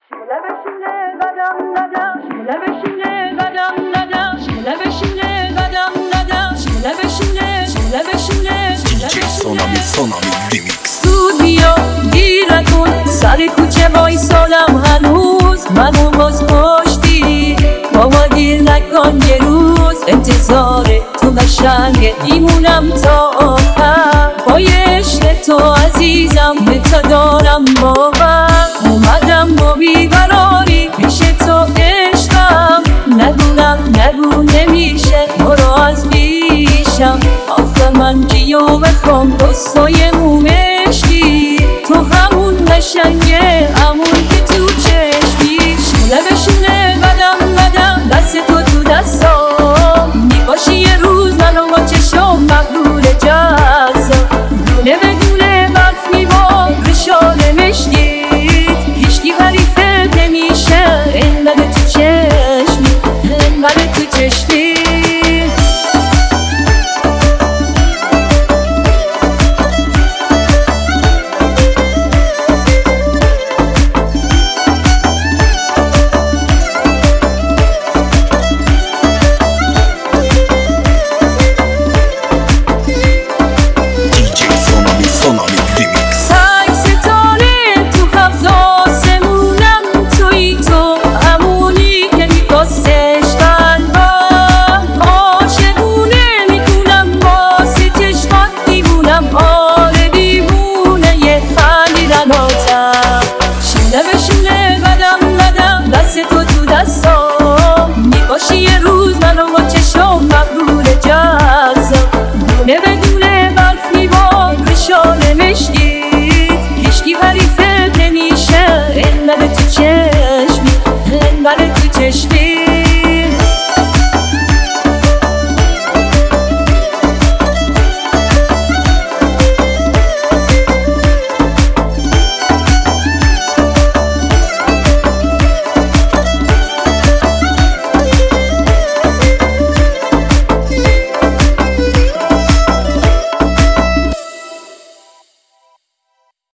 سونامی ریمیکس. زود بیا دیر نکن، سر کوچه وایسادم هنوز، منو باز کشتی. بابا دیر نکن، یه روز انتظار تو قشنگه، میمونم تا آخر با یه عشق تو عزیزم، به تا دارم باور. اومدم با بیقراری پیش تو عشقم، نگو نمیشه برو از پیشم. آخه من کیو بخوام دستای مومشی، تو همون قشنگه همون که تو چشمی. شونه به شونه قدم دست تو دستام، میباشی یه روز منو با چشم مقبول جزم. دونه به دونه برف میبار به شال مشکیت، هیچکی حریفت نمیشه انقدر تو چشمی، انقدر تو چشمی. دونه به دونه برف میبار به شال مشکیت، هیچکی حریفت نمیشه انقدر تو چه